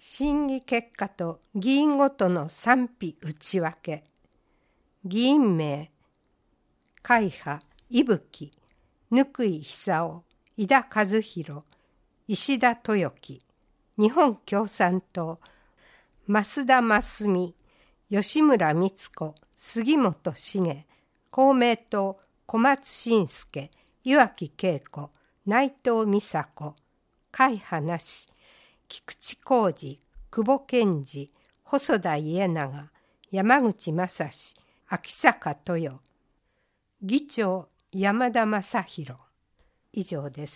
審議結果と議員ごとの賛否内訳。議員名、会派、伊吹、貫井久夫、井田和弘、石田豊樹、日本共産党、増田真澄、吉村光子、杉本茂、公明党、小松伸介、岩城恵子、内藤美佐子、会派なし、菊池浩二、久保健二、細田家長、山口正史、秋坂豊、議長山田正弘。以上です。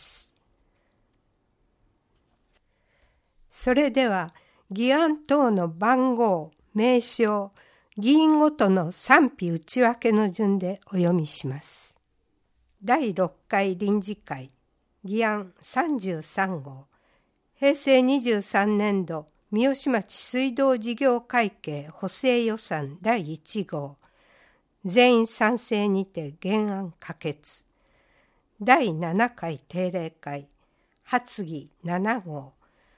それでは議案等の番号、名称、議員ごとの賛否内訳の順でお読みします。第6回臨時会議案33号、平成23年度三芳町水道事業会計補正予算第1号、全員賛成にて原案可決。第7回定例会発議7号、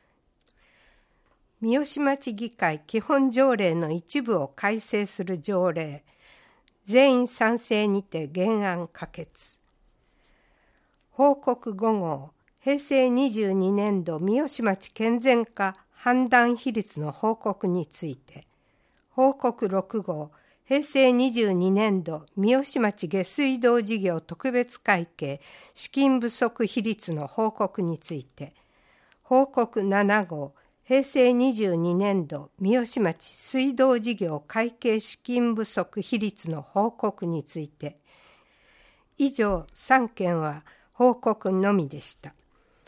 三芳町議会基本条例の一部を改正する条例、全員賛成にて原案可決。報告5号、平成22年度三芳町健全化判断比率の報告について。報告6号、平成22年度三芳町下水道事業特別会計資金不足比率の報告について。報告7号、平成22年度三芳町水道事業会計資金不足比率の報告について。以上3件は報告のみでした。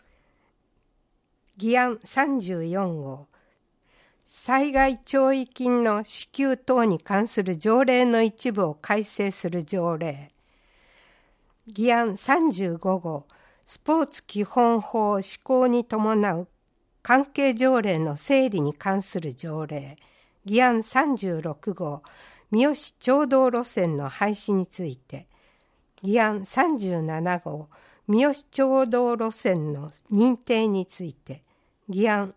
議案34号、災害弔慰金の支給等に関する条例の一部を改正する条例。議案35号、スポーツ基本法施行に伴う関係条例の整理に関する条例。議案36号、三芳町道路線の廃止について。議案37号、三芳町道路線の認定について。議案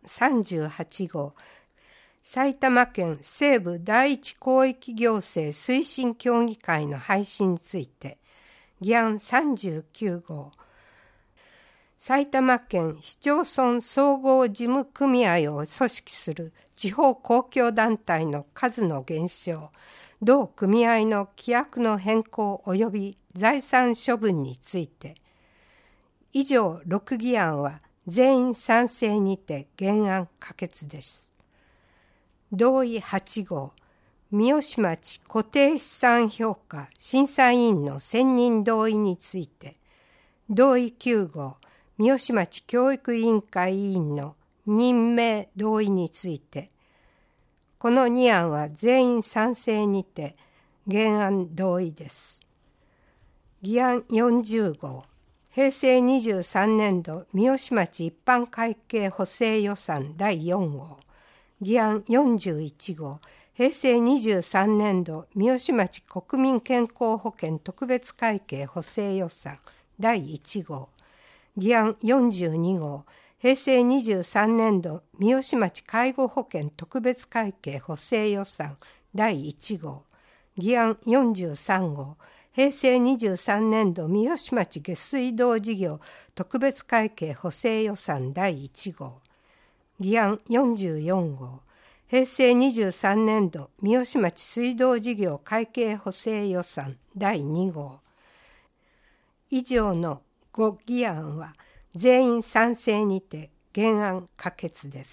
38号、埼玉県西部第一広域行政推進協議会の廃止について。議案39号、埼玉県市町村総合事務組合を組織する地方公共団体の数の減少、同組合の規約の変更及び財産処分について。以上6議案は全員賛成にて原案可決です。同意8号、三芳町固定資産評価審査委員の選任同意について。同意9号、三芳町教育委員会委員の任命同意について。この2案は全員賛成にて原案同意です。議案40号、平成23年度三芳町一般会計補正予算第4号。議案41号、平成23年度三芳町国民健康保険特別会計補正予算第1号。議案42号、平成23年度三芳町介護保険特別会計補正予算第1号。議案43号、平成23年度三芳町下水道事業特別会計補正予算第1号。議案44号、平成23年度三芳町水道事業会計補正予算第2号。以上の5議案は全員賛成にて原案可決です。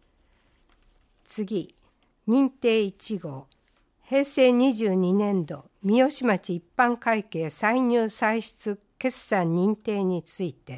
次、認定1号、平成22年度三芳町一般会計歳入歳出決算認定について。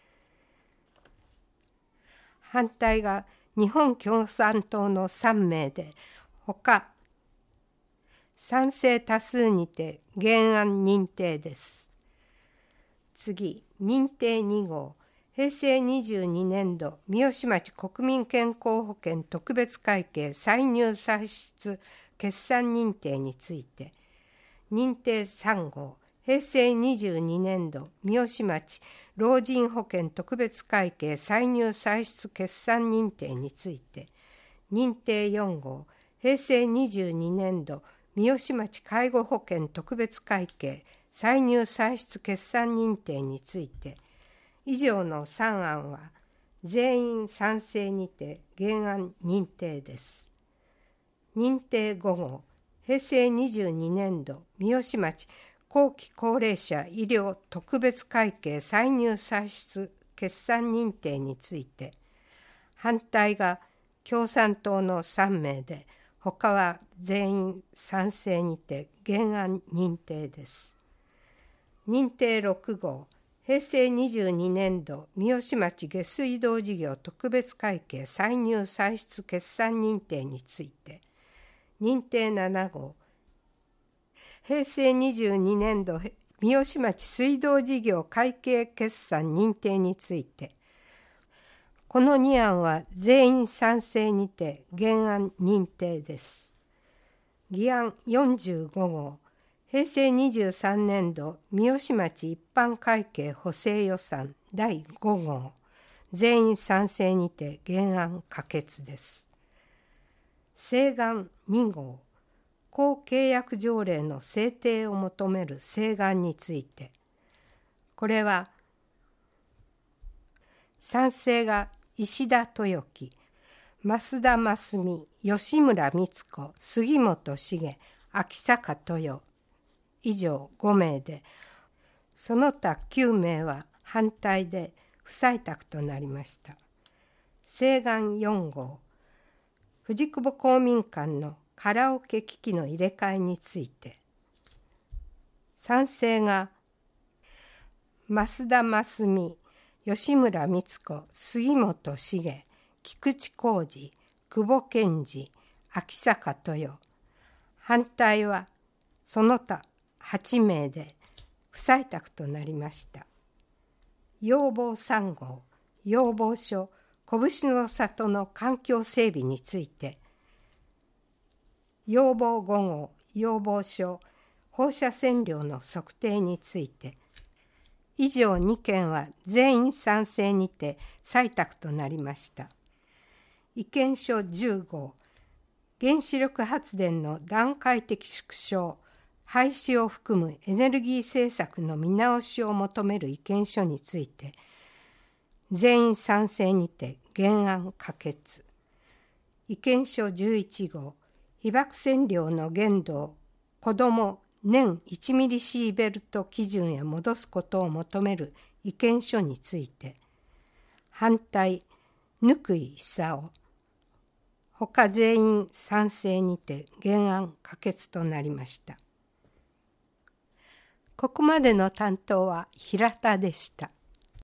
反対が日本共産党の3名で、ほか賛成多数にて原案認定です。次、認定2号、平成22年度三芳町国民健康保険特別会計歳入歳出決算認定について。認定3号、 平成22年度三好町老人保険特別会計歳入歳出決算認定について、認定4号平成22年度三好町介護保険特別会計歳入歳出決算認定について、以上の3案は全員賛成にて原案認定です。認定5号平成22年度三好町後期高齢者医療特別会計歳入歳出決算認定について、反対が共産党の3名で、他は全員賛成にて原案認定です。認定6号平成22年度三好町下水道事業特別会計歳入歳出決算認定について、認定7号平成22年度三好町水道事業会計決算認定について、この2案は全員賛成にて原案認定です。議案45号平成23年度三好町一般会計補正予算第5号全員賛成にて原案可決です。請願2号公契約条例の制定を求める請願について、これは賛成が石田豊樹、増田真澄、吉村光子、杉本茂、秋坂豊以上5名で、その他9名は反対で不採択となりました。請願4号藤久保公民館のカラオケ機器の入れ替えについて、賛成が増田真澄、吉村光子、杉本茂、菊池浩二、久保健二、秋坂豊、反対はその他8名で不採択となりました。要望3号要望書拳の里の環境整備について、要望5号要望書放射線量の測定について、以上2件は全員賛成にて採択となりました。意見書10号原子力発電の段階的縮小廃止を含むエネルギー政策の見直しを求める意見書について、全員賛成にて原案可決。意見書11号被爆線量の限度を子ども年1ミリシーベルト基準へ戻すことを求める意見書について、反対、貫井久夫、他全員賛成にて原案可決となりました。ここまでの担当は平田でした。